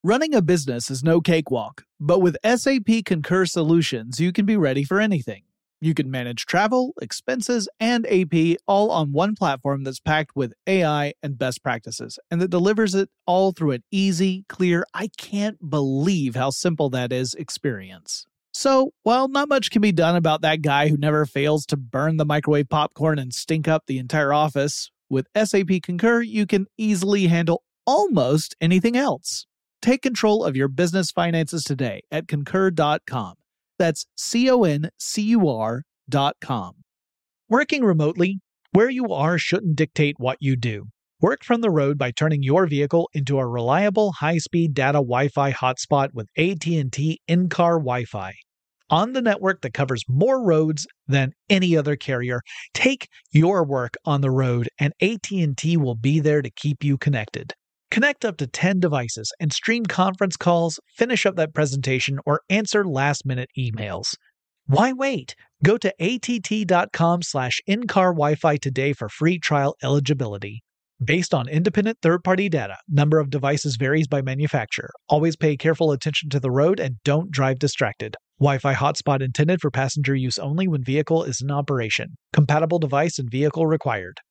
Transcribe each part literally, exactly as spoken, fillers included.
Running a business is no cakewalk, but with S A P Concur Solutions, you can be ready for anything. You can manage travel, expenses, and A P all on one platform that's packed with A I and best practices, and that delivers it all through an easy, clear, I can't believe how simple that is experience. So, while not much can be done about that guy who never fails to burn the microwave popcorn and stink up the entire office, with S A P Concur, you can easily handle almost anything else. Take control of your business finances today at concur dot com. That's C O N C U R dot com. Working remotely, where you are shouldn't dictate what you do. Work from the road by turning your vehicle into a reliable high-speed data Wi-Fi hotspot with A T and T in-car Wi-Fi. On the network that covers more roads than any other carrier, take your work on the road and A T and T will be there to keep you connected. Connect up to ten devices and stream conference calls, finish up that presentation, or answer last-minute emails. Why wait? Go to A T T dot com slash in-car Wi-Fi today for free trial eligibility. Based on independent third-party data, number of devices varies by manufacturer. Always pay careful attention to the road and don't drive distracted. Wi-Fi hotspot intended for passenger use only when vehicle is in operation. Compatible device and vehicle required.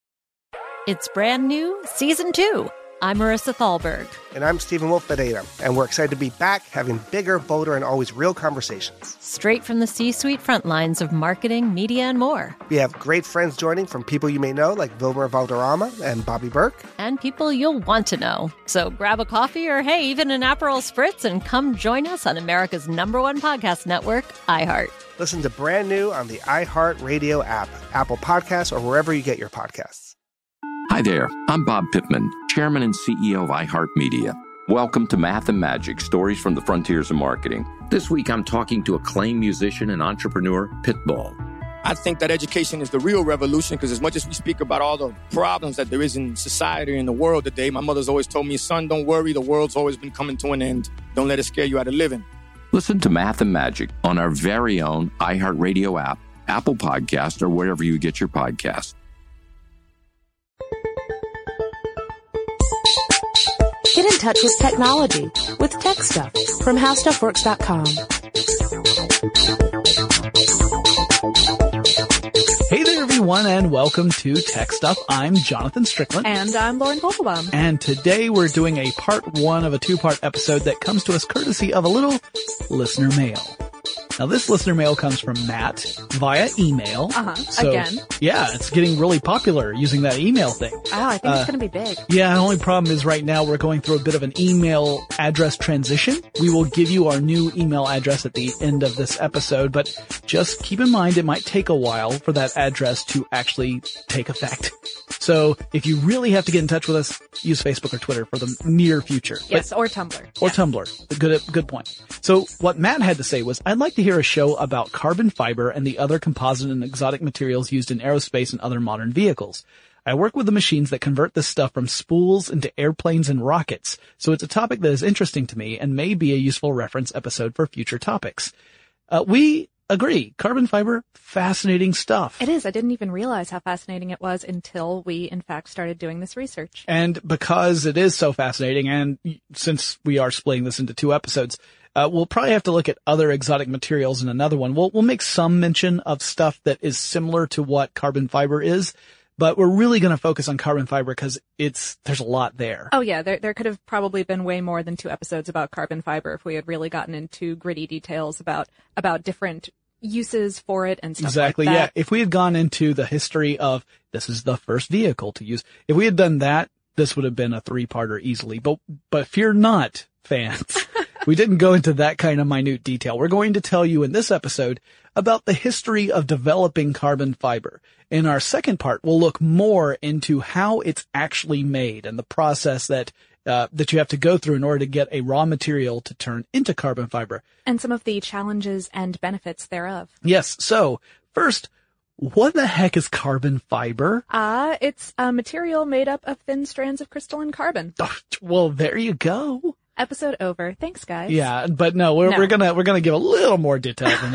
It's brand new, season two. I'm Marissa Thalberg. And I'm Stephen Wolf Pereira, and we're excited to be back having bigger, bolder, and always real conversations. Straight from the C-suite front lines of marketing, media, and more. We have great friends joining from people you may know, like Wilmer Valderrama and Bobby Burke. And people you'll want to know. So grab a coffee or, hey, even an Aperol Spritz and come join us on America's number one podcast network, iHeart. Listen to Brand New on the iHeart Radio app, Apple Podcasts, or wherever you get your podcasts. Hi there, I'm Bob Pittman, Chairman and C E O of iHeartMedia. Welcome to Math and Magic, Stories from the Frontiers of Marketing. This week I'm talking to acclaimed musician and entrepreneur, Pitbull. I think that education is the real revolution because as much as we speak about all the problems that there is in society and the world today, my mother's always told me, son, don't worry, the world's always been coming to an end. Don't let it scare you out of living. Listen to Math and Magic on our very own iHeartRadio app, Apple Podcast, or wherever you get your podcasts. Get in touch with technology with Tech Stuff from how stuff works dot com. Hey there, everyone, and welcome to Tech Stuff. I'm Jonathan Strickland. And I'm Lauren Koppelbaum. And today we're doing a part one of a two-part episode that comes to us courtesy of a little listener mail. Now, this listener mail comes from Matt via email. Uh-huh. So, Again. Yeah, it's getting really popular using that email thing. Oh, I think uh, it's going to be big. Yeah, the only problem is right now we're going through a bit of an email address transition. We will give you our new email address at the end of this episode, but just keep in mind it might take a while for that address to actually take effect. So if you really have to get in touch with us, use Facebook or Twitter for the near future. Yes, but, or Tumblr. Or yes. Tumblr. Good, good point. So what Matt had to say was, I'd like to hear a show about carbon fiber and the other composite and exotic materials used in aerospace and other modern vehicles. I work with the machines that convert this stuff from spools into airplanes and rockets, so it's a topic that is interesting to me and may be a useful reference episode for future topics. Uh, we agree. Carbon fiber, fascinating stuff. It is. I didn't even realize how fascinating it was until we, in fact, started doing this research. And because it is so fascinating, and since we are splitting this into two episodes, uh, we'll probably have to look at other exotic materials in another one. We'll, we'll make some mention of stuff that is similar to what carbon fiber is, but we're really going to focus on carbon fiber because it's, there's a lot there. Oh yeah, there, there could have probably been way more than two episodes about carbon fiber if we had really gotten into gritty details about, about different uses for it and stuff exactly, like that. Yeah. If we had gone into the history of this is the first vehicle to use, if we had done that, this would have been a three-parter easily. But, but fear not, fans. We didn't go into that kind of minute detail. We're going to tell you in this episode about the history of developing carbon fiber. In our second part, we'll look more into how it's actually made and the process that Uh, that you have to go through in order to get a raw material to turn into carbon fiber. And some of the challenges and benefits thereof. Yes. So first, what the heck is carbon fiber? Ah, uh, it's a material made up of thin strands of crystalline carbon. Oh, well, there you go. Episode over. Thanks, guys. Yeah, but no, we're, no. we're gonna, we're gonna give a little more detail than that.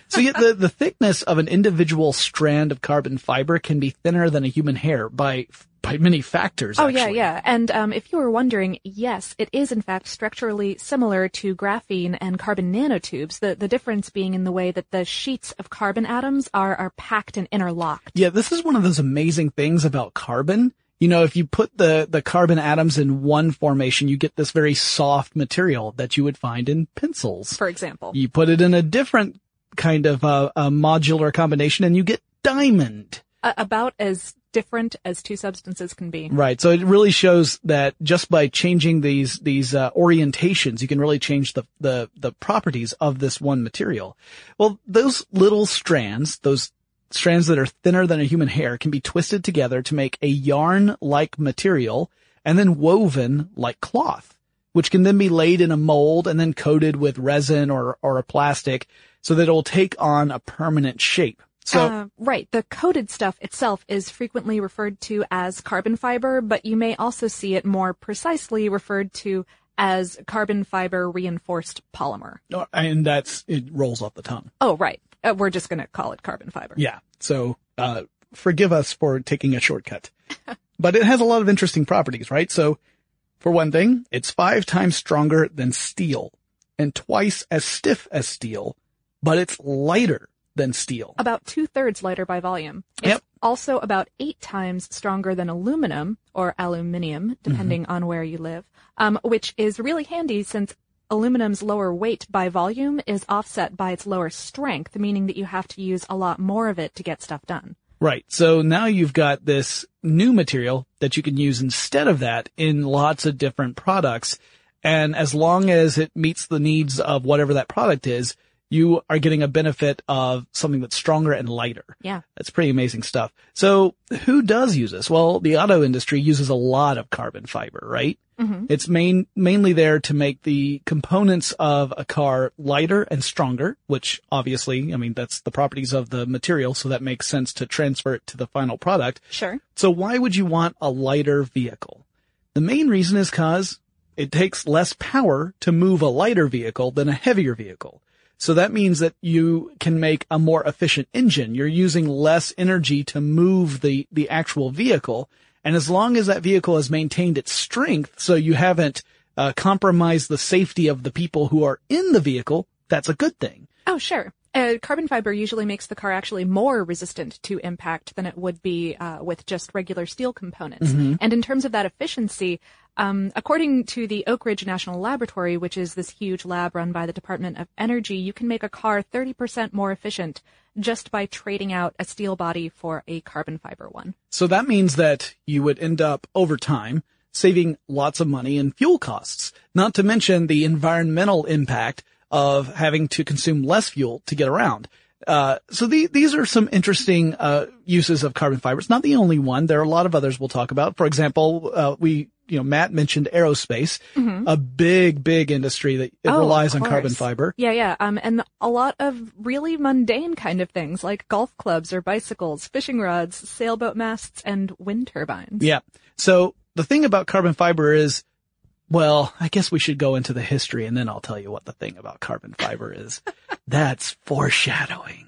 So yeah, the, the thickness of an individual strand of carbon fiber can be thinner than a human hair by by many factors, Oh, actually. yeah, yeah. And um, if you were wondering, yes, it is in fact structurally similar to graphene and carbon nanotubes, the, the difference being in the way that the sheets of carbon atoms are, are packed and interlocked. Yeah, this is one of those amazing things about carbon. You know, if you put the, the carbon atoms in one formation, you get this very soft material that you would find in pencils. For example. You put it in a different kind of uh, a modular combination and you get diamond. Uh, about as different as two substances can be. Right. So it really shows that just by changing these, these, uh, orientations, you can really change the, the, the properties of this one material. Well, those little strands, those strands that are thinner than a human hair can be twisted together to make a yarn-like material and then woven like cloth, which can then be laid in a mold and then coated with resin or, or a plastic so that it will take on a permanent shape. So, uh, right. The coated stuff itself is frequently referred to as carbon fiber, but you may also see it more precisely referred to as carbon fiber reinforced polymer. and that's, it rolls off the tongue. Oh, right. Uh, we're just going to call it carbon fiber. Yeah. So, uh, forgive us for taking a shortcut, but it has a lot of interesting properties, right? So for one thing, it's five times stronger than steel and twice as stiff as steel, but it's lighter than steel. About two-thirds lighter by volume. It's Yep. also about eight times stronger than aluminum, or aluminium, depending Mm-hmm. on where you live, um, which is really handy since aluminum's lower weight by volume is offset by its lower strength, meaning that you have to use a lot more of it to get stuff done. Right. So now you've got this new material that you can use instead of that in lots of different products. And as long as it meets the needs of whatever that product is, you are getting a benefit of something that's stronger and lighter. Yeah. That's pretty amazing stuff. So who does use this? Well, the auto industry uses a lot of carbon fiber, right? Mm-hmm. It's main, mainly there to make the components of a car lighter and stronger, which obviously, I mean, that's the properties of the material. So that makes sense to transfer it to the final product. Sure. So why would you want a lighter vehicle? The main reason is because it takes less power to move a lighter vehicle than a heavier vehicle. So that means that you can make a more efficient engine. You're using less energy to move the, the actual vehicle. And as long as that vehicle has maintained its strength, so you haven't uh, compromised the safety of the people who are in the vehicle, that's a good thing. Oh, sure. Uh, carbon fiber usually makes the car actually more resistant to impact than it would be uh, with just regular steel components. Mm-hmm. And in terms of that efficiency, um, according to the Oak Ridge National Laboratory, which is this huge lab run by the Department of Energy, you can make a car thirty percent more efficient just by trading out a steel body for a carbon fiber one. So that means that you would end up over time saving lots of money in fuel costs, not to mention the environmental impact of having to consume less fuel to get around. Uh, so the, these are some interesting, uh, uses of carbon fiber. It's not the only one. There are a lot of others we'll talk about. For example, uh, we, you know, Matt mentioned aerospace, Mm-hmm. a big, big industry that it Oh, relies of on carbon course. fiber. Yeah, yeah. Um, and a lot of really mundane kind of things like golf clubs or bicycles, fishing rods, sailboat masts, and wind turbines. Yeah. So the thing about carbon fiber is, well, I guess we should go into the history and then I'll tell you what the thing about carbon fiber is. That's foreshadowing.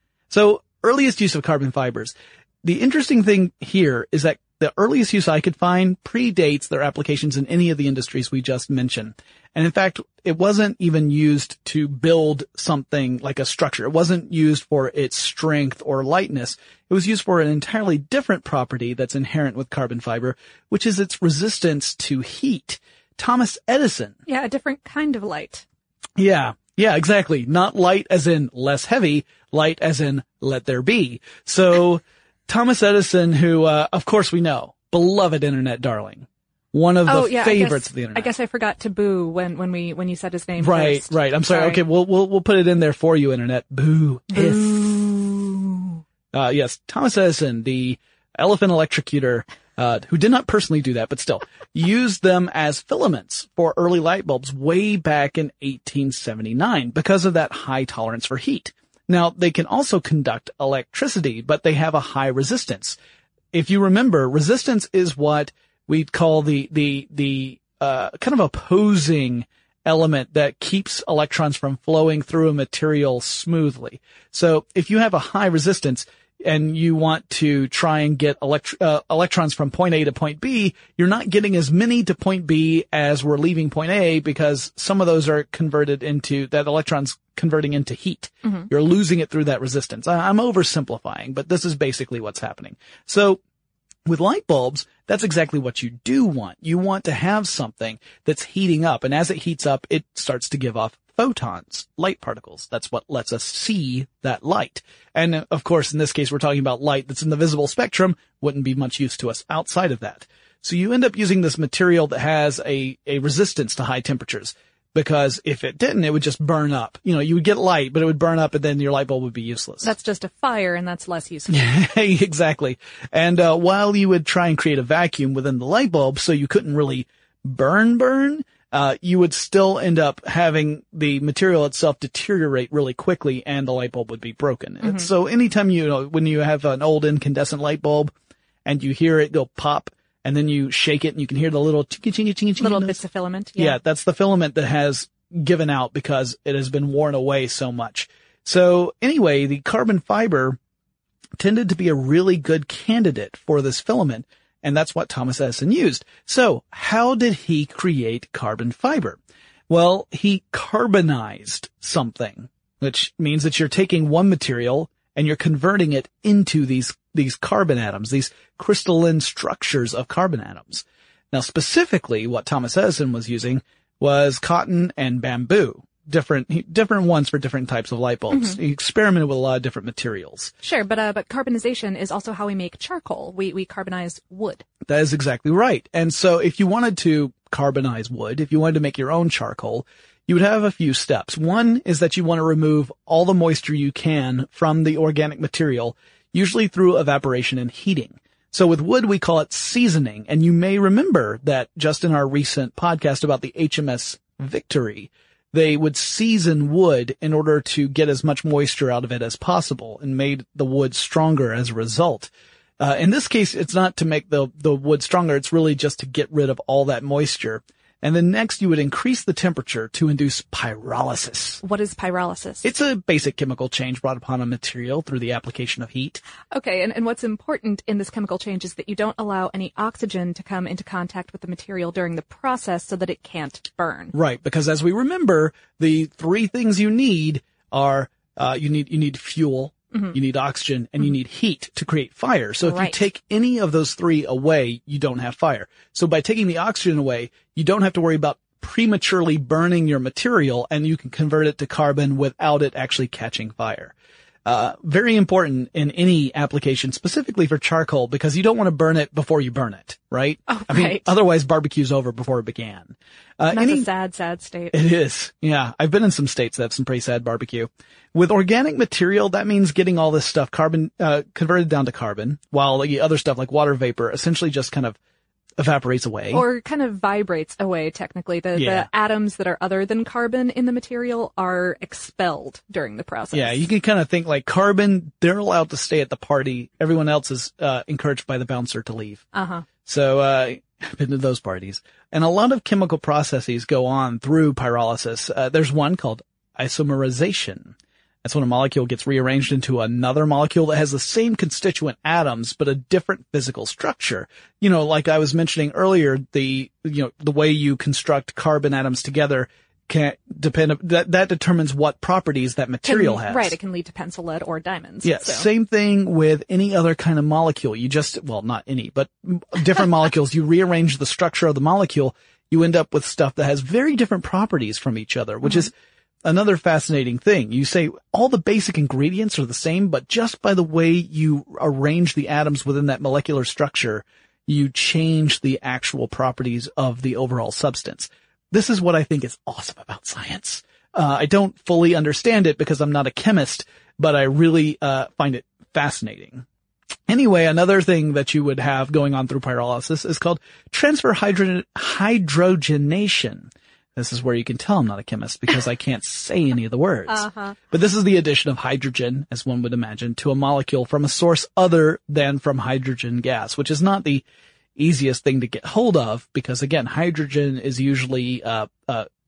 So earliest use of carbon fibers. The interesting thing here is that the earliest use I could find predates their applications in any of the industries we just mentioned. And in fact, it wasn't even used to build something like a structure. It wasn't used for its strength or lightness. It was used for an entirely different property that's inherent with carbon fiber, which is its resistance to heat. Thomas Edison. Yeah, a different kind of light. Yeah. Yeah, exactly. Not light as in less heavy, light as in let there be. So Thomas Edison, who, uh, of course we know, beloved internet darling. One of the oh, yeah, favorites I guess, of the internet. I guess I forgot to boo when, when we, when you said his name Right, first. right. I'm sorry. Sorry. Okay, we'll, we'll, we'll put it in there for you, internet. Boo. Hiss. Boo. Uh, yes, Thomas Edison, the elephant electrocutor, uh, who did not personally do that, but still used them as filaments for early light bulbs way back in eighteen seventy-nine because of that high tolerance for heat. Now, they can also conduct electricity, but they have a high resistance. If you remember, resistance is what we'd call the, the, the, uh, kind of opposing element that keeps electrons from flowing through a material smoothly. So if you have a high resistance and you want to try and get elect- uh, electrons from point A to point B, you're not getting as many to point B as we're leaving point A, because some of those are converted into, that electron's converting into heat. Mm-hmm. You're losing it through that resistance. I- I'm oversimplifying, but this is basically what's happening. So with light bulbs, that's exactly what you do want. You want to have something that's heating up, and as it heats up, it starts to give off photons, light particles. That's what lets us see that light. And of course, in this case, we're talking about light that's in the visible spectrum, wouldn't be much use to us outside of that. So you end up using this material that has a, a resistance to high temperatures, because if it didn't, it would just burn up. You know, you would get light, but it would burn up, and then your light bulb would be useless. That's just a fire, and that's less useful. Exactly. And uh, while you would try and create a vacuum within the light bulb so you couldn't really burn burn, uh, you would still end up having the material itself deteriorate really quickly, and the light bulb would be broken. Mm-hmm. So anytime you, you know, when you have an old incandescent light bulb and you hear it go pop, and then you shake it and you can hear the little chingy, chingy, chingy, chingy little noise. bits of filament. Yeah. yeah, that's the filament that has given out because it has been worn away so much. So anyway, the carbon fiber tended to be a really good candidate for this filament, and that's what Thomas Edison used. So how did he create carbon fiber? Well, he carbonized something, which means that you're taking one material and you're converting it into these these carbon atoms, these crystalline structures of carbon atoms. Now, specifically, what Thomas Edison was using was cotton and bamboo, different different ones for different types of light bulbs. Mm-hmm. He experimented with a lot of different materials. Sure, but uh, but carbonization is also how we make charcoal. We we carbonize wood. That is exactly right. And so if you wanted to carbonize wood, if you wanted to make your own charcoal, you would have a few steps. One is that you want to remove all the moisture you can from the organic material, usually through evaporation and heating. So with wood, we call it seasoning. And you may remember that just in our recent podcast about the H M S Victory, they would season wood in order to get as much moisture out of it as possible, and made the wood stronger as a result. Uh, in this case, it's not to make the, the wood stronger. It's really just to get rid of all that moisture. And then next you would increase the temperature to induce pyrolysis. What is pyrolysis? It's a basic chemical change brought upon a material through the application of heat. Okay, and, and what's important in this chemical change is that you don't allow any oxygen to come into contact with the material during the process so that it can't burn. Right, because as we remember, the three things you need are, uh, you need, you need fuel, mm-hmm. you need oxygen, and mm-hmm. you need heat to create fire. So if right. you take any of those three away, you don't have fire. So by taking the oxygen away, you don't have to worry about prematurely burning your material, and you can convert it to carbon without it actually catching fire. Uh, very important in any application, specifically for charcoal, because you don't want to burn it before you burn it, right? Oh, I mean, right. otherwise barbecue's over before it began. Uh, That's any, a sad, sad state. It is. Yeah. I've been in some states that have some pretty sad barbecue. With organic material, that means getting all this stuff carbon, uh, converted down to carbon, while the other stuff like water vapor essentially just kind of evaporates away. Or kind of vibrates away, technically. The, Yeah. the atoms that are other than carbon in the material are expelled during the process. Yeah, you can kind of think like carbon, they're allowed to stay at the party. Everyone else is uh, encouraged by the bouncer to leave. Uh-huh. So uh I've been to those parties. And a lot of chemical processes go on through pyrolysis. Uh, there's one called isomerization. That's when a molecule gets rearranged into another molecule that has the same constituent atoms, but a different physical structure. You know, like I was mentioning earlier, the, you know, the way you construct carbon atoms together can depend, that, that determines what properties that material Can- has. Right, it can lead to pencil lead or diamonds. Yeah, so. Same thing with any other kind of molecule. You just, well, not any, but different molecules. You rearrange the structure of the molecule, you end up with stuff that has very different properties from each other, which mm-hmm. is another fascinating thing. You say all the basic ingredients are the same, but just by the way you arrange the atoms within that molecular structure, you change the actual properties of the overall substance. This is what I think is awesome about science. Uh, I don't fully understand it because I'm not a chemist, but I really uh find it fascinating. Anyway, another thing that you would have going on through pyrolysis is called transfer hydro- hydrogenation. This is where you can tell I'm not a chemist because I can't say any of the words. Uh-huh. But this is the addition of hydrogen, as one would imagine, to a molecule from a source other than from hydrogen gas, which is not the easiest thing to get hold of because, again, hydrogen is usually uh, uh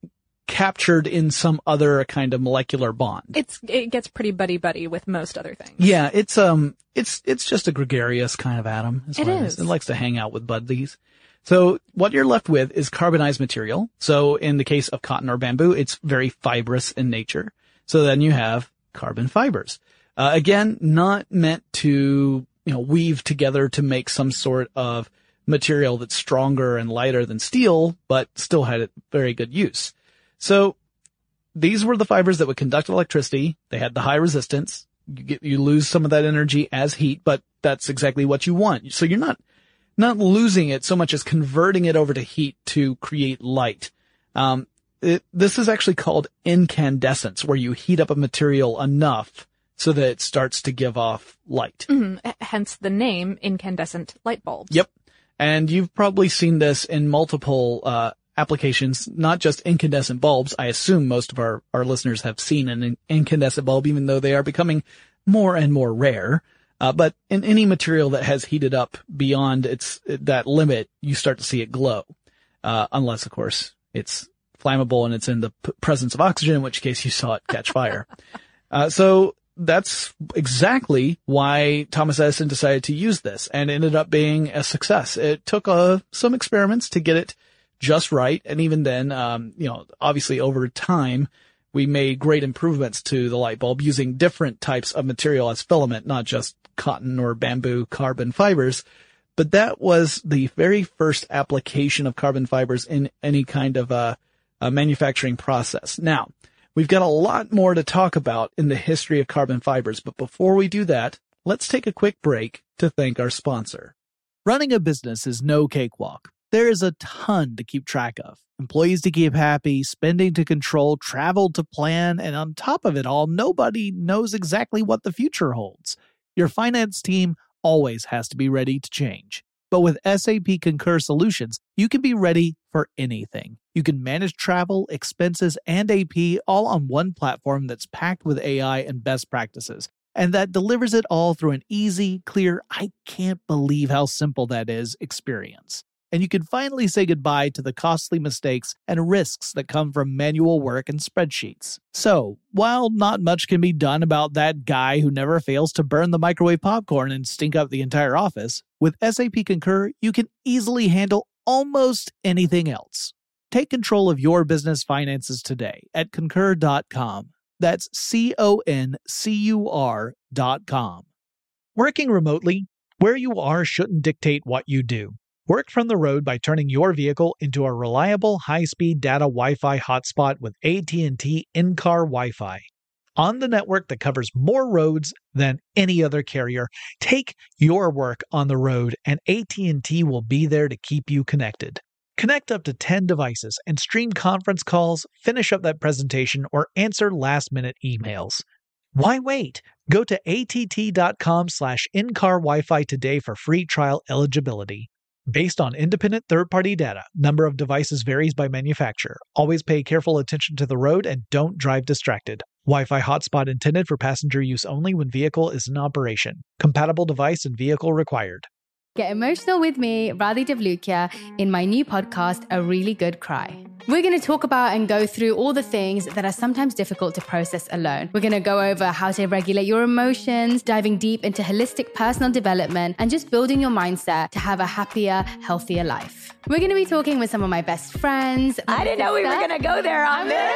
captured in some other kind of molecular bond. It's it gets pretty buddy buddy with most other things. Yeah, it's um it's it's just a gregarious kind of atom. It is. It likes to hang out with buddies. So what you're left with is carbonized material. So in the case of cotton or bamboo, it's very fibrous in nature. So then you have carbon fibers. Uh, again, not meant to, you know, weave together to make some sort of material that's stronger and lighter than steel, but still had a very good use. So these were the fibers that would conduct electricity. They had the high resistance. You get, you lose some of that energy as heat, but that's exactly what you want. So you're not, not losing it so much as converting it over to heat to create light. Um, it, this is actually called incandescence, where you heat up a material enough so that it starts to give off light. Mm-hmm. Hence the name incandescent light bulbs. Yep. And you've probably seen this in multiple, uh, applications, not just incandescent bulbs. I assume most of our, our listeners have seen an incandescent bulb, even though they are becoming more and more rare. Uh, but in any material that has heated up beyond its, that limit, you start to see it glow. Uh, unless, of course, it's flammable and it's in the p- presence of oxygen, in which case you saw it catch fire. Uh, so that's exactly why Thomas Edison decided to use this, and ended up being a success. It took, uh, some experiments to get it just right. And even then, um, you know, obviously over time, we made great improvements to the light bulb using different types of material as filament, not just cotton or bamboo carbon fibers. But that was the very first application of carbon fibers in any kind of a, a manufacturing process. Now, we've got a lot more to talk about in the history of carbon fibers. But before we do that, let's take a quick break to thank our sponsor. Running a business is no cakewalk. There is a ton to keep track of. Employees to keep happy, spending to control, travel to plan, and on top of it all, nobody knows exactly what the future holds. Your finance team always has to be ready to change. But with S A P Concur Solutions, you can be ready for anything. You can manage travel, expenses, and A P all on one platform that's packed with A I and best practices, and that delivers it all through an easy, clear, I can't believe how simple that is experience. And you can finally say goodbye to the costly mistakes and risks that come from manual work and spreadsheets. So, while not much can be done about that guy who never fails to burn the microwave popcorn and stink up the entire office, with S A P Concur, you can easily handle almost anything else. Take control of your business finances today at concur dot com. That's C O N C U R dot com. Working remotely, where you are shouldn't dictate what you do. Work from the road by turning your vehicle into a reliable high-speed data Wi-Fi hotspot with A T and T in-car Wi-Fi. On the network that covers more roads than any other carrier, take your work on the road and A T and T will be there to keep you connected. Connect up to ten devices and stream conference calls, finish up that presentation, or answer last-minute emails. Why wait? Go to A T T dot com slash in-car Wi-Fi today for free trial eligibility. Based on independent third-party data, number of devices varies by manufacturer. Always pay careful attention to the road and don't drive distracted. Wi-Fi hotspot intended for passenger use only when vehicle is in operation. Compatible device and vehicle required. Get emotional with me, Radhi Devlukia, in my new podcast, A Really Good Cry. We're going to talk about and go through all the things that are sometimes difficult to process alone. We're going to go over how to regulate your emotions, diving deep into holistic personal development, and just building your mindset to have a happier, healthier life. We're going to be talking with some of my best friends. I didn't know we were going to go there on this.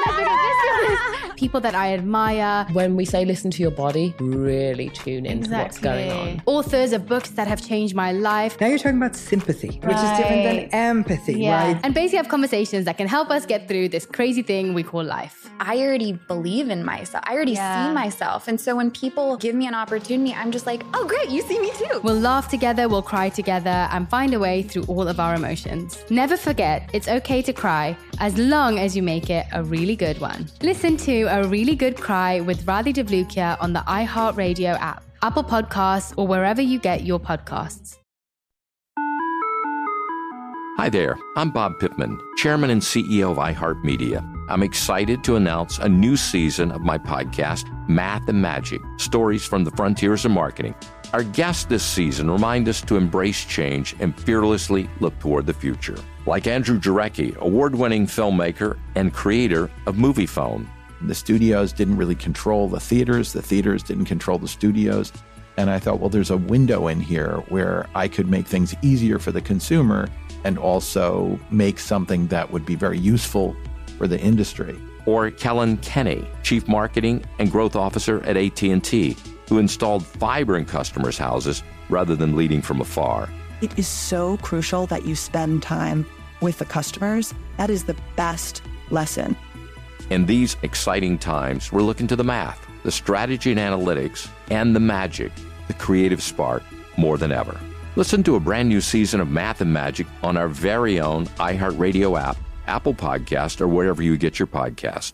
People that I admire. When we say listen to your body, really tune into exactly. what's going on. Authors of books that have changed my life. Now you're talking about sympathy, right. which is different than empathy, yeah. right? And basically have conversations that can help us get through this crazy thing we call life. I already believe in myself. I already yeah. see myself. And so when people give me an opportunity, I'm just like, oh, great, you see me too. We'll laugh together, we'll cry together, and find a way through all of our emotions. Never forget, it's okay to cry, as long as you make it a really good one. Listen to A Really Good Cry with Radhi Devlukia on the iHeartRadio app, Apple Podcasts, or wherever you get your podcasts. Hi there, I'm Bob Pittman, Chairman and C E O of iHeartMedia. I'm excited to announce a new season of my podcast, Math and Magic, Stories from the Frontiers of Marketing. Our guests this season remind us to embrace change and fearlessly look toward the future. Like Andrew Jarecki, award-winning filmmaker and creator of Moviefone. The studios didn't really control the theaters. The theaters didn't control the studios. And I thought, well, there's a window in here where I could make things easier for the consumer and also make something that would be very useful for the industry. Or Kellen Kenny, Chief Marketing and Growth Officer at A T and T, who installed fiber in customers' houses rather than leading from afar. It is so crucial that you spend time with the customers. That is the best lesson. In these exciting times, we're looking to the math, the strategy and analytics, and the magic, the creative spark, more than ever. Listen to a brand new season of Math and Magic on our very own iHeartRadio app, Apple Podcast, or wherever you get your podcast.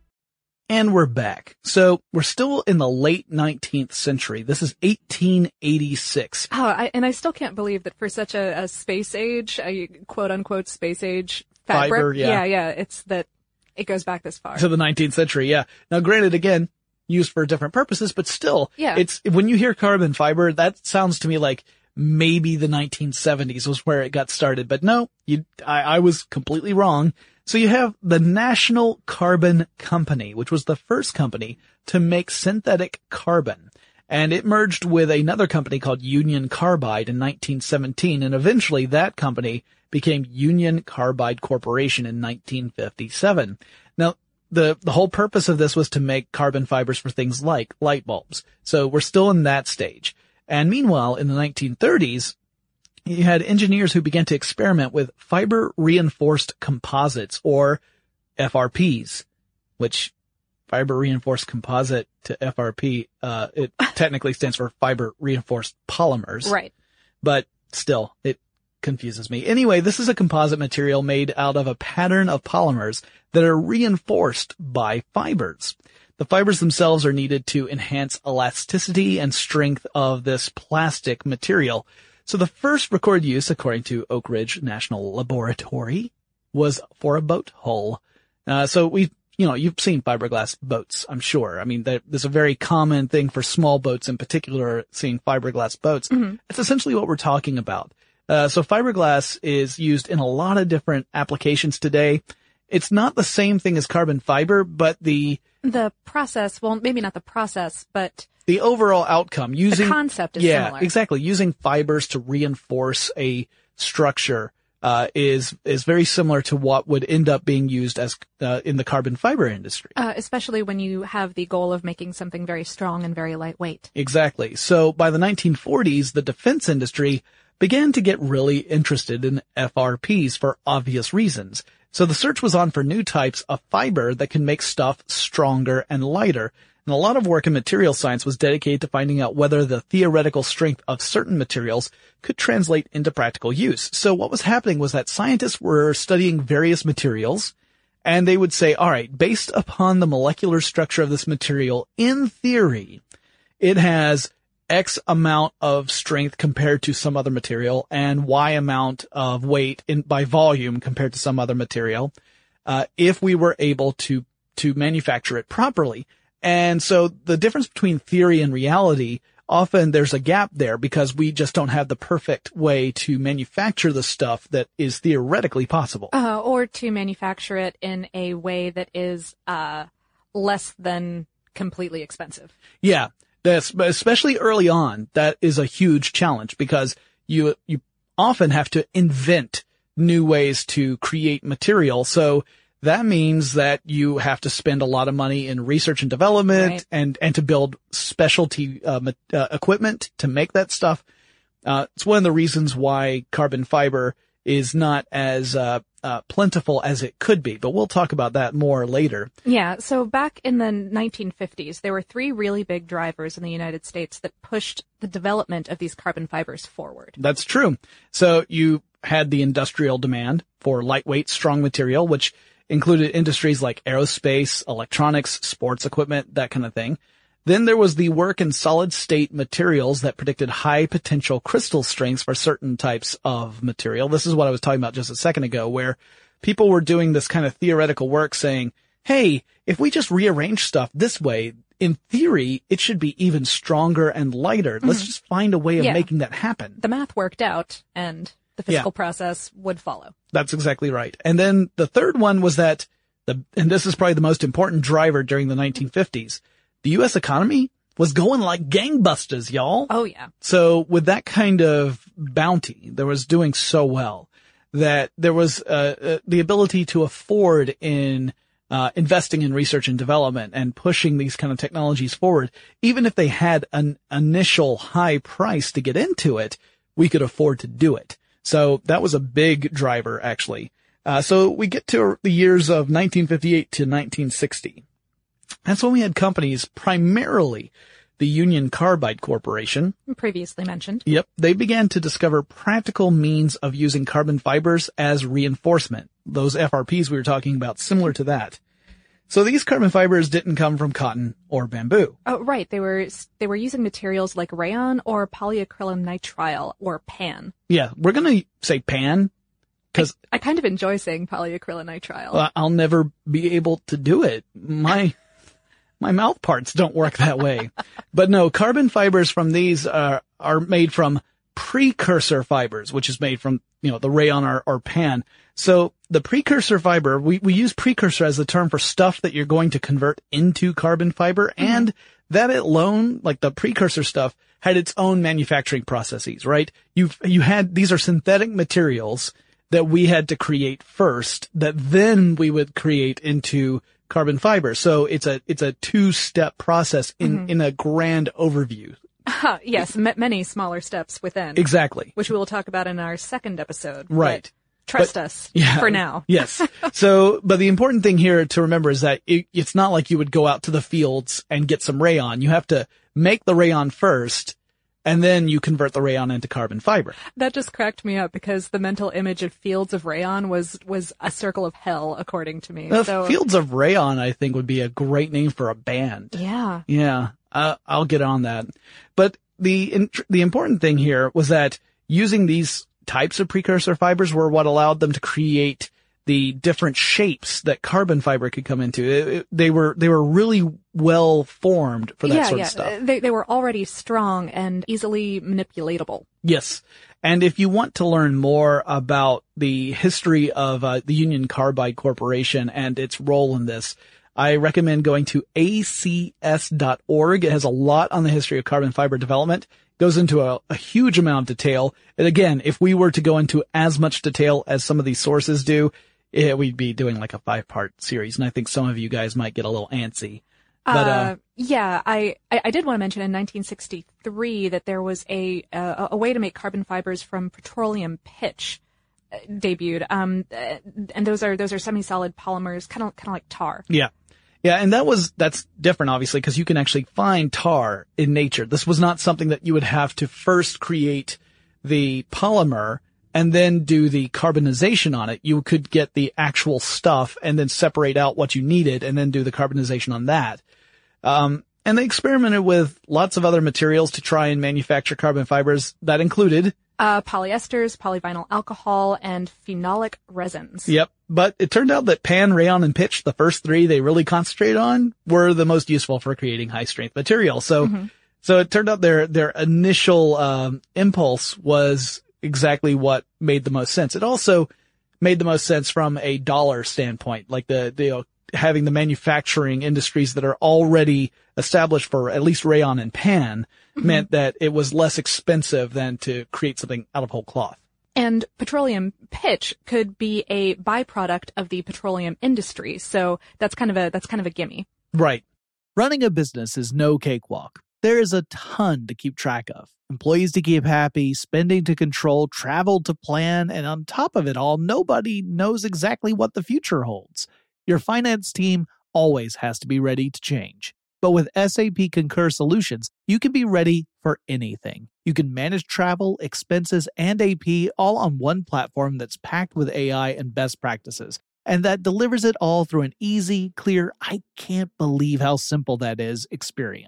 And we're back. So we're still in the late nineteenth century. This is eighteen eighty-six. Oh, I, and I still can't believe that for such a, a space age, a quote unquote space age fabric. Fiber, yeah. yeah, yeah, it's that it goes back this far. To the nineteenth century, yeah. Now granted, again, used for different purposes, but still, yeah. It's, when you hear carbon fiber, that sounds to me like maybe the nineteen seventies was where it got started. But no, you, I, I was completely wrong. So you have the National Carbon Company, which was the first company to make synthetic carbon. And it merged with another company called Union Carbide in nineteen seventeen. And eventually that company became Union Carbide Corporation in nineteen fifty-seven. Now, the, the whole purpose of this was to make carbon fibers for things like light bulbs. So we're still in that stage. And meanwhile, in the nineteen thirties, you had engineers who began to experiment with fiber reinforced composites, or F R Ps, which fiber reinforced composite to F R P, uh, it technically stands for fiber reinforced polymers. Right. But still, it confuses me. Anyway, this is a composite material made out of a pattern of polymers that are reinforced by fibers. The fibers themselves are needed to enhance elasticity and strength of this plastic material. So the first recorded use, according to Oak Ridge National Laboratory, was for a boat hull. Uh, so we, you know, you've seen fiberglass boats, I'm sure. I mean, there's a very common thing for small boats in particular, seeing fiberglass boats. Mm-hmm. It's essentially what we're talking about. Uh, so fiberglass is used in a lot of different applications today. It's not the same thing as carbon fiber, but the The process, well, maybe not the process, but the overall outcome using the concept is yeah, similar. exactly. Using fibers to reinforce a structure, uh, is, is very similar to what would end up being used as, uh, in the carbon fiber industry. Uh, especially when you have the goal of making something very strong and very lightweight. Exactly. So by the nineteen forties, the defense industry began to get really interested in F R Ps for obvious reasons. So the search was on for new types of fiber that can make stuff stronger and lighter. And a lot of work in material science was dedicated to finding out whether the theoretical strength of certain materials could translate into practical use. So what was happening was that scientists were studying various materials, and they would say, all right, based upon the molecular structure of this material, in theory, it has X amount of strength compared to some other material and Y amount of weight in by volume compared to some other material, uh, if we were able to, to manufacture it properly. And so the difference between theory and reality, often there's a gap there because we just don't have the perfect way to manufacture the stuff that is theoretically possible. Uh, or to manufacture it in a way that is, uh, less than completely expensive. Yeah. That's, especially early on, that is a huge challenge because you, you often have to invent new ways to create material. So that means that you have to spend a lot of money in research and development right. and, and to build specialty, uh, uh, equipment to make that stuff. Uh, it's one of the reasons why carbon fiber is not as, uh, uh, plentiful as it could be, but we'll talk about that more later. Yeah. So back in the nineteen fifties, there were three really big drivers in the United States that pushed the development of these carbon fibers forward. That's true. So you had the industrial demand for lightweight, strong material, which included industries like aerospace, electronics, sports equipment, that kind of thing. Then there was the work in solid-state materials that predicted high potential crystal strengths for certain types of material. This is what I was talking about just a second ago, where people were doing this kind of theoretical work saying, hey, if we just rearrange stuff this way, in theory, it should be even stronger and lighter. Mm-hmm. Let's just find a way of yeah. making that happen. The math worked out, and the physical yeah. process would follow. That's exactly right. And then the third one was that, the and this is probably the most important driver during the nineteen fifties, the U S economy was going like gangbusters, y'all. Oh, yeah. So with that kind of bounty that was doing so well, that there was uh, uh, the ability to afford in uh investing in research and development and pushing these kind of technologies forward. Even if they had an initial high price to get into it, we could afford to do it. So that was a big driver, actually. Uh so we get to the years of nineteen fifty-eight to nineteen sixty. That's when we had companies, primarily the Union Carbide Corporation. Previously mentioned. Yep. They began to discover practical means of using carbon fibers as reinforcement. Those F R Ps we were talking about, similar to that. So these carbon fibers didn't come from cotton or bamboo. Oh, right. They were, they were using materials like rayon or polyacrylonitrile or PAN. Yeah. We're going to say PAN. Cause I, I kind of enjoy saying polyacrylonitrile. Well, I'll never be able to do it. My, my mouth parts don't work that way. But no, carbon fibers from these are, are made from precursor fibers, which is made from, you know, the rayon or, or PAN. So the precursor fiber, we, we use precursor as the term for stuff that you're going to convert into carbon fiber. Mm-hmm. And that alone, like the precursor stuff, had its own manufacturing processes, right? You've, you had, these are synthetic materials that we had to create first, that then we would create into carbon fiber. So it's a, it's a two-step process in, mm-hmm. in a grand overview. Uh, yes, m- many smaller steps within. Exactly. Which we will talk about in our second episode. Right. Trust but, us yeah, for now. Yes. So, but the important thing here to remember is that it, it's not like you would go out to the fields and get some rayon. You have to make the rayon first, and then you convert the rayon into carbon fiber. That just cracked me up because the mental image of fields of rayon was, was a circle of hell, according to me. Uh, so, Fields of Rayon, I think, would be a great name for a band. Yeah. Yeah. Uh, I'll get on that. But the, the important thing here was that using these types of precursor fibers were what allowed them to create the different shapes that carbon fiber could come into. It, it, they were, they were really well formed for that yeah, sort yeah. of stuff. They, they were already strong and easily manipulatable. Yes. And if you want to learn more about the history of uh, the Union Carbide Corporation and its role in this, I recommend going to A C S dot org. It has a lot on the history of carbon fiber development. Goes into a, a huge amount of detail. And again, if we were to go into as much detail as some of these sources do, it, we'd be doing like a five-part series. And I think some of you guys might get a little antsy. But, uh, uh yeah, I, I, I did want to mention in nineteen sixty-three that there was a, a, a way to make carbon fibers from petroleum pitch uh, debuted. Um, uh, and those are, those are semi-solid polymers, kind of, kind of like tar. Yeah. Yeah, and that was, that's different, obviously, because you can actually find tar in nature. This was not something that you would have to first create the polymer and then do the carbonization on it. You could get the actual stuff and then separate out what you needed and then do the carbonization on that. Um, and they experimented with lots of other materials to try and manufacture carbon fibers. That included Uh, polyesters, polyvinyl alcohol, and phenolic resins. Yep. But it turned out that PAN, rayon, and pitch, the first three they really concentrated on, were the most useful for creating high-strength material. So, mm-hmm. so it turned out their, their initial, um, impulse was exactly what made the most sense. It also made the most sense from a dollar standpoint, like the, the, uh, having the manufacturing industries that are already established for at least rayon and PAN mm-hmm. meant that it was less expensive than to create something out of whole cloth. And petroleum pitch could be a byproduct of the petroleum industry. So that's kind of a, that's kind of a gimme. Right. Running a business is no cakewalk. There is a ton to keep track of. Employees to keep happy, spending to control, travel to plan, and on top of it all, nobody knows exactly what the future holds. Your finance team always has to be ready to change. But with S A P Concur Solutions, you can be ready for anything. You can manage travel, expenses, and A P all on one platform that's packed with A I and best practices, and that delivers it all through an easy, clear, I can't believe how simple that is experience.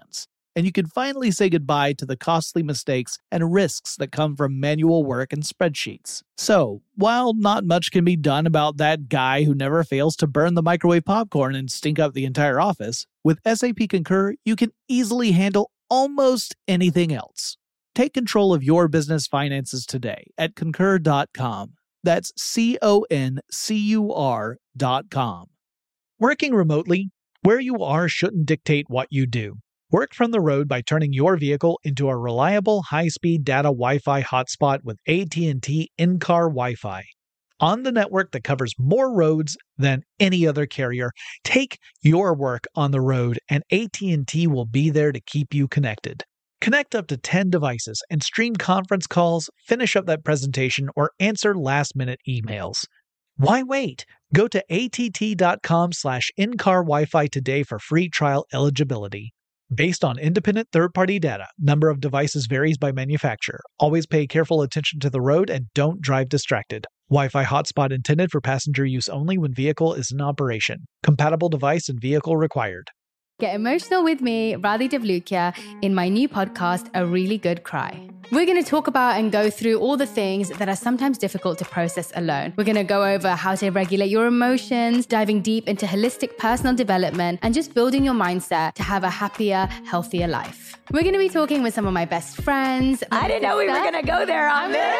and you can finally say goodbye to the costly mistakes and risks that come from manual work and spreadsheets. So, while not much can be done about that guy who never fails to burn the microwave popcorn and stink up the entire office, with S A P Concur, you can easily handle almost anything else. Take control of your business finances today at concur dot com. That's C O N C U R dot com. Working remotely, where you are shouldn't dictate what you do. Work from the road by turning your vehicle into a reliable high-speed data Wi-Fi hotspot with A T and T in-car Wi-Fi. On the network that covers more roads than any other carrier, take your work on the road and A T and T will be there to keep you connected. Connect up to ten devices and stream conference calls, finish up that presentation, or answer last-minute emails. Why wait? Go to A T T dot com slash in-car Wi-Fi today for free trial eligibility. Based on independent third-party data, number of devices varies by manufacturer. Always pay careful attention to the road and don't drive distracted. Wi-Fi hotspot intended for passenger use only when vehicle is in operation. Compatible device and vehicle required. Get emotional with me, Radhi Devlukia, in my new podcast, A Really Good Cry. We're going to talk about and go through all the things that are sometimes difficult to process alone. We're going to go over how to regulate your emotions, diving deep into holistic personal development, and just building your mindset to have a happier, healthier life. We're going to be talking with some of my best friends. I didn't know we were going to go there on this.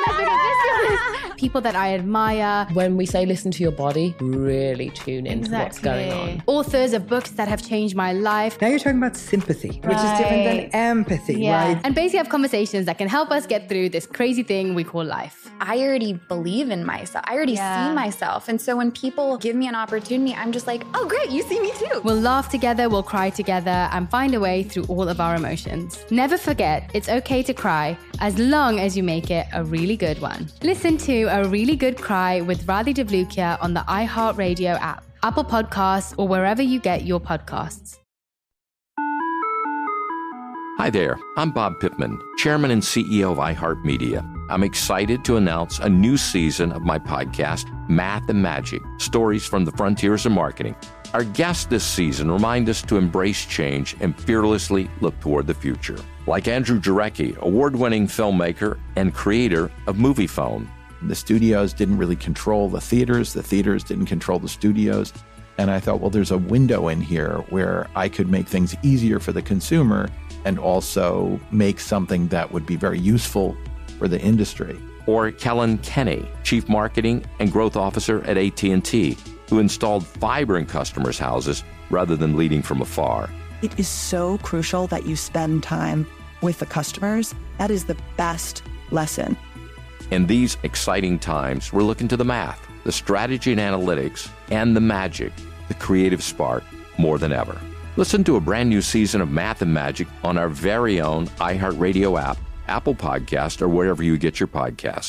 People that I admire. When we say listen to your body, really tune into exactly. what's going on. Authors of books that have changed my life. Now you're talking about sympathy, right. which is different than empathy, yeah. right? And basically have conversations that can help us get through this crazy thing we call life. I already believe in myself. I already yeah. see myself. And so when people give me an opportunity, I'm just like, oh, great, you see me too. We'll laugh together, we'll cry together, and find a way through all of our emotions. Never forget, it's okay to cry as long as you make it a really good one. Listen to A Really Good Cry with Radhi Devlukia on the iHeartRadio app, Apple Podcasts, or wherever you get your podcasts. Hi there, I'm Bob Pittman, Chairman and C E O of iHeartMedia. I'm excited to announce a new season of my podcast, Math and Magic, Stories from the Frontiers of Marketing. Our guests this season remind us to embrace change and fearlessly look toward the future. Like Andrew Jarecki, award-winning filmmaker and creator of Moviefone. The studios didn't really control the theaters. The theaters didn't control the studios. And I thought, well, there's a window in here where I could make things easier for the consumer and also make something that would be very useful for the industry. Or Kellen Kenny, Chief Marketing and Growth Officer at A T and T, who installed fiber in customers' houses rather than leading from afar. It is so crucial that you spend time with the customers. That is the best lesson. In these exciting times, we're looking to the math, the strategy and analytics, and the magic, the creative spark, more than ever. Listen to a brand new season of Math and Magic on our very own iHeartRadio app, Apple Podcast, or wherever you get your podcast.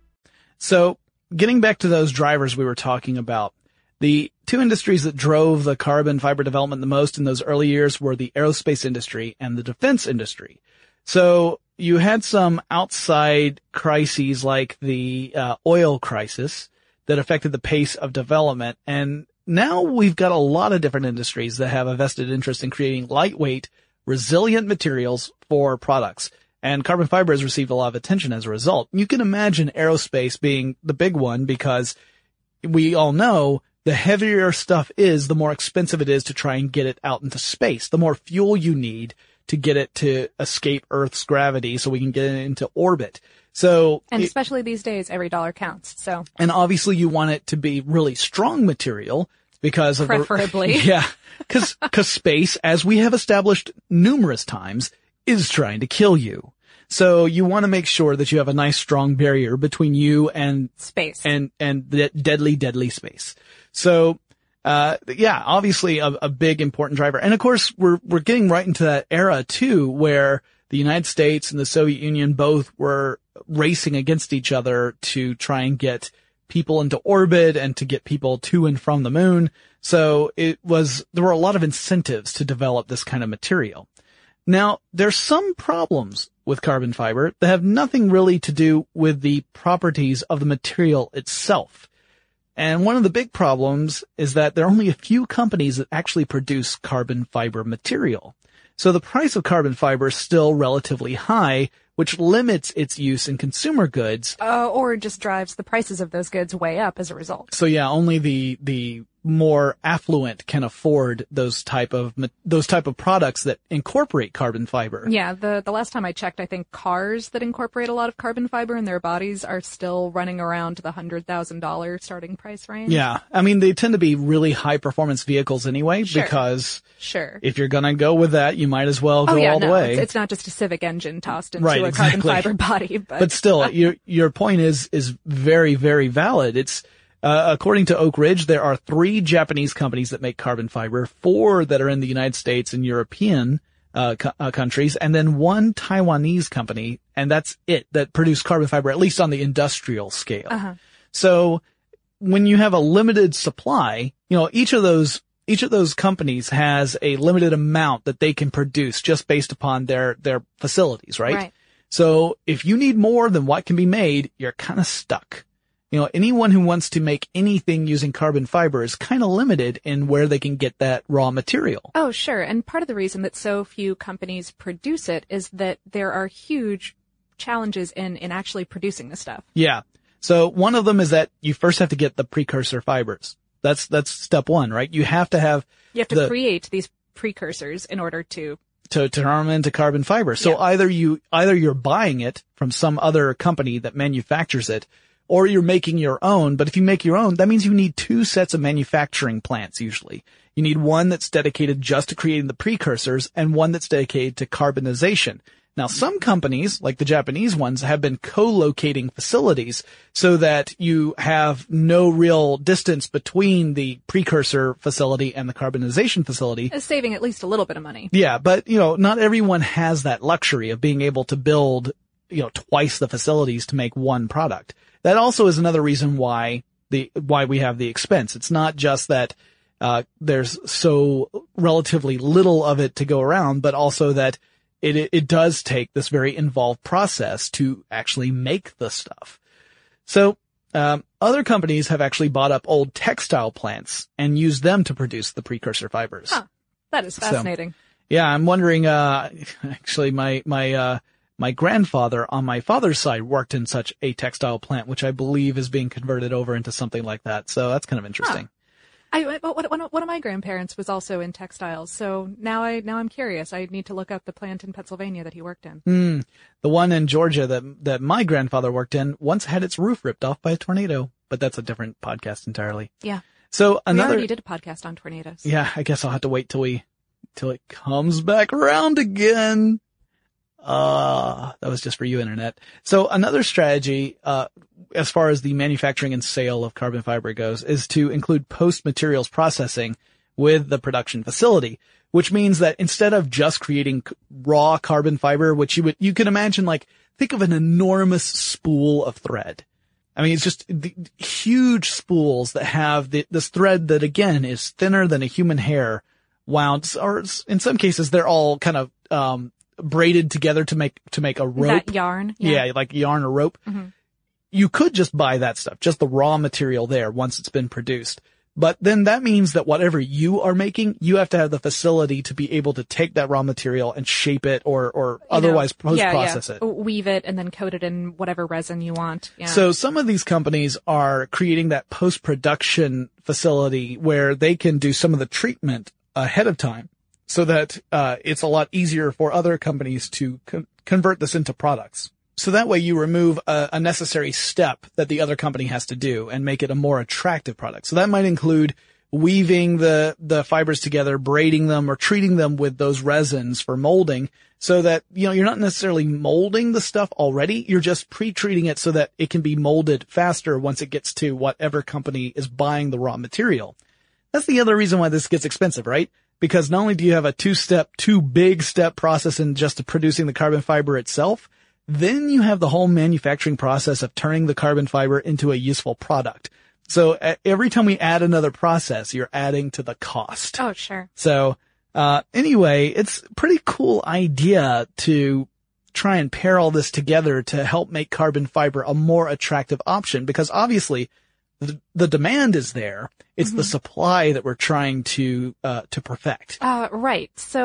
So, getting back to those drivers we were talking about, the two industries that drove the carbon fiber development the most in those early years were the aerospace industry and the defense industry. So you had some outside crises like the uh, oil crisis that affected the pace of development. And now we've got a lot of different industries that have a vested interest in creating lightweight, resilient materials for products. And carbon fiber has received a lot of attention as a result. You can imagine aerospace being the big one because we all know the heavier stuff is, the more expensive it is to try and get it out into space. The more fuel you need to get it to escape Earth's gravity so we can get it into orbit. So, and it, especially these days, every dollar counts. So, and obviously you want it to be really strong material because of preferably, the, yeah, because because space, as we have established numerous times, is trying to kill you. So you want to make sure that you have a nice strong barrier between you and space and and the deadly deadly space. So, uh, yeah, obviously a, a big important driver. And of course, we're, we're getting right into that era too, where the United States and the Soviet Union both were racing against each other to try and get people into orbit and to get people to and from the moon. So it was, there were a lot of incentives to develop this kind of material. Now, there's some problems with carbon fiber that have nothing really to do with the properties of the material itself. And one of the big problems is that there are only a few companies that actually produce carbon fiber material. So the price of carbon fiber is still relatively high, which limits its use in consumer goods. Uh, or just drives the prices of those goods way up as a result. So yeah, only the, the more affluent can afford those type of, those type of products that incorporate carbon fiber. Yeah, the, the last time I checked, I think cars that incorporate a lot of carbon fiber in their bodies are still running around the one hundred thousand dollars starting price range. Yeah. I mean, they tend to be really high performance vehicles anyway, sure. because sure. if you're gonna go with that, you might as well go oh, yeah, all no, the way. It's, it's not just a Civic engine tossed into right, a exactly. carbon fiber body. But, but still, your, your point is, is very, very valid. It's, Uh, according to Oak Ridge, there are three Japanese companies that make carbon fiber, four that are in the United States and European uh, co- uh, countries, and then one Taiwanese company, and that's it, that produce carbon fiber, at least on the industrial scale. Uh-huh. So when you have a limited supply, you know, each of those, each of those companies has a limited amount that they can produce just based upon their, their facilities, right? Right. So if you need more than what can be made, you're kind of stuck. You know, anyone who wants to make anything using carbon fiber is kind of limited in where they can get that raw material. Oh, sure. And part of the reason that so few companies produce it is that there are huge challenges in, in actually producing the stuff. Yeah. So one of them is that you first have to get the precursor fibers. That's, that's step one, right? You have to have, you have to the, create these precursors in order to, to turn them into carbon fiber. So yeah. either you, either you're buying it from some other company that manufactures it, or you're making your own. But if you make your own, that means you need two sets of manufacturing plants usually. You need one that's dedicated just to creating the precursors and one that's dedicated to carbonization. Now, some companies, like the Japanese ones, have been co-locating facilities so that you have no real distance between the precursor facility and the carbonization facility. Saving at least a little bit of money. Yeah, but, you know, not everyone has that luxury of being able to build, you know, twice the facilities to make one product. That also is another reason why the, why we have the expense. It's not just that, uh, there's so relatively little of it to go around, but also that it, it, it does take this very involved process to actually make the stuff. So, um, other companies have actually bought up old textile plants and used them to produce the precursor fibers. Huh. That is fascinating. So, yeah, I'm wondering, uh, actually my, my, uh, My grandfather on my father's side worked in such a textile plant, which I believe is being converted over into something like that. So that's kind of interesting. Huh. I, one, one of my grandparents was also in textiles. So now I, now I'm curious. I need to look up the plant in Pennsylvania that he worked in. Mm, the one in Georgia that, that my grandfather worked in once had its roof ripped off by a tornado, but that's a different podcast entirely. Yeah. So another. We already did a podcast on tornadoes. Yeah. I guess I'll have to wait till we, till it comes back around again. Uh, that was just for you, internet. So another strategy, uh, as far as the manufacturing and sale of carbon fiber goes, is to include post-materials processing with the production facility, which means that instead of just creating raw carbon fiber, which you would, you can imagine, like, think of an enormous spool of thread. I mean, it's just the huge spools that have the, this thread that, again, is thinner than a human hair wound, or in some cases, they're all kind of, um, braided together to make, to make a rope. That yarn. Yeah. yeah, like yarn or rope. Mm-hmm. You could just buy that stuff, just the raw material there once it's been produced. But then that means that whatever you are making, you have to have the facility to be able to take that raw material and shape it or, or you otherwise know, post-process yeah, yeah. it. Weave it and then coat it in whatever resin you want. Yeah. So some of these companies are creating that post-production facility where they can do some of the treatment ahead of time so that uh it's a lot easier for other companies to co- convert this into products. So that way you remove a, a necessary step that the other company has to do and make it a more attractive product. So that might include weaving the, the fibers together, braiding them, or treating them with those resins for molding so that, you know, you're not necessarily molding the stuff already. You're just pre-treating it so that it can be molded faster once it gets to whatever company is buying the raw material. That's the other reason why this gets expensive, right? Because not only do you have a two-step, two big step process in just producing the carbon fiber itself, then you have the whole manufacturing process of turning the carbon fiber into a useful product. So every time we add another process, you're adding to the cost. Oh, sure. So, uh, anyway, it's a pretty cool idea to try and pair all this together to help make carbon fiber a more attractive option, because obviously the, the demand is there. It's mm-hmm. the supply that we're trying to, uh, to perfect. Uh, right. So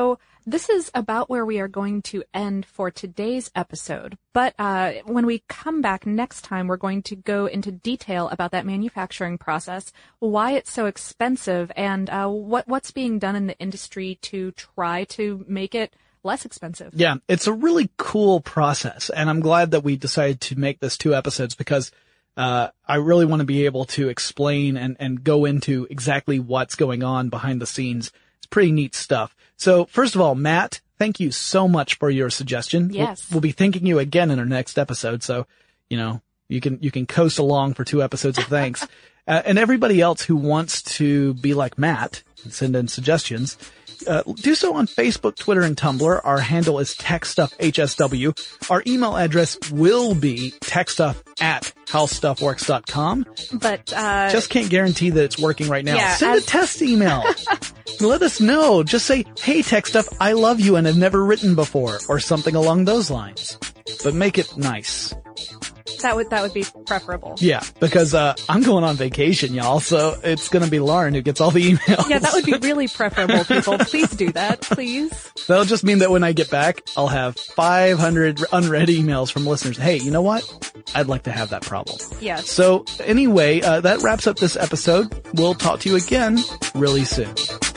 This is about where we are going to end for today's episode. But uh, when we come back next time, we're going to go into detail about that manufacturing process, why it's so expensive, and uh, what what's being done in the industry to try to make it less expensive. Yeah, it's a really cool process, and I'm glad that we decided to make this two episodes because uh, I really want to be able to explain and, and go into exactly what's going on behind the scenes. It's pretty neat stuff. So first of all, Matt, thank you so much for your suggestion. Yes. We'll, we'll be thanking you again in our next episode. So, you know, you can, you can coast along for two episodes of thanks. uh, and everybody else who wants to be like Matt and send in suggestions, uh, do so on Facebook, Twitter, and Tumblr. Our handle is TechStuffHSW. Our email address will be techstuff at howstuffworks dot com. But, uh, just can't guarantee that it's working right now. Yeah, Send as- a test email. Let us know. Just say, hey, Tech Stuff, I love you and have never written before, or something along those lines. But make it nice. That would that would be preferable. Yeah, because uh I'm going on vacation, y'all, so it's going to be Lauren who gets all the emails. Yeah, that would be really preferable, people. Please do that, please. That'll just mean that when I get back, I'll have five hundred unread emails from listeners. Hey, you know what? I'd like to have that problem. Yes. So anyway, uh, that wraps up this episode. We'll talk to you again really soon.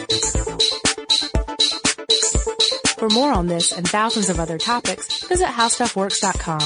For more on this and thousands of other topics, visit how stuff works dot com.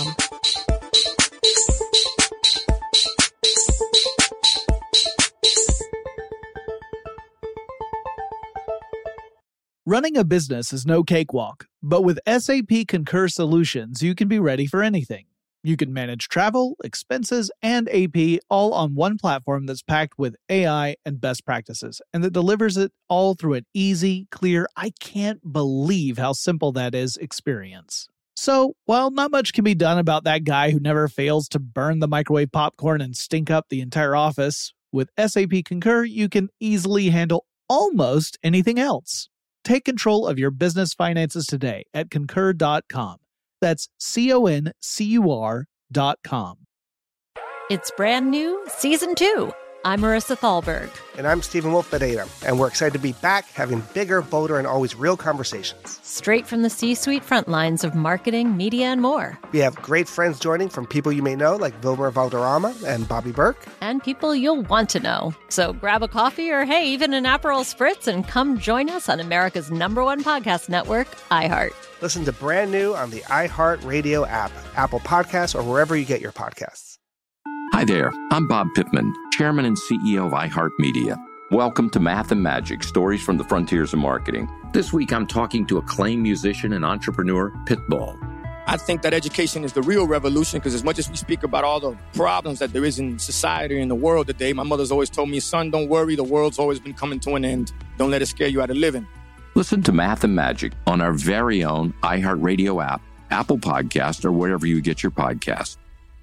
Running a business is no cakewalk, but with S A P Concur Solutions, you can be ready for anything. You can manage travel, expenses, and A P all on one platform that's packed with A I and best practices, and that delivers it all through an easy, clear, I can't believe how simple that is experience. So, while not much can be done about that guy who never fails to burn the microwave popcorn and stink up the entire office, with S A P Concur, you can easily handle almost anything else. Take control of your business finances today at concur dot com. That's C O N C U R dot com. It's brand new, season two. I'm Marissa Thalberg. And I'm Stephen Wolf Bedeta, and we're excited to be back having bigger, bolder, and always real conversations. Straight from the C-suite front lines of marketing, media, and more. We have great friends joining from people you may know, like Vilmer Valderrama and Bobby Burke. And people you'll want to know. So grab a coffee or, hey, even an Aperol Spritz and come join us on America's number one podcast network, iHeart. Listen to Brand New on the iHeart Radio app, Apple Podcasts, or wherever you get your podcasts. Hi there, I'm Bob Pittman, Chairman and C E O of iHeartMedia. Welcome to Math and Magic, Stories from the Frontiers of Marketing. This week I'm talking to acclaimed musician and entrepreneur, Pitbull. I think that education is the real revolution because as much as we speak about all the problems that there is in society and in the world today, my mother's always told me, son, don't worry, the world's always been coming to an end. Don't let it scare you out of living. Listen to Math and Magic on our very own iHeartRadio app, Apple Podcast, or wherever you get your podcasts.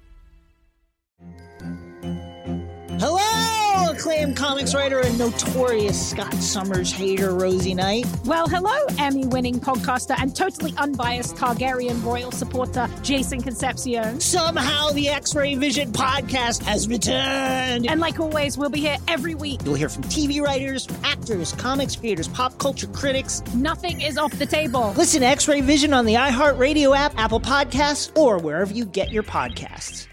Hello, acclaimed comics writer and notorious Scott Summers hater, Rosie Knight. Well, hello, Emmy-winning podcaster and totally unbiased Targaryen royal supporter, Jason Concepcion. Somehow the X-Ray Vision podcast has returned. And like always, we'll be here every week. You'll hear from T V writers, actors, comics creators, pop culture critics. Nothing is off the table. Listen to X-Ray Vision on the iHeartRadio app, Apple Podcasts, or wherever you get your podcasts.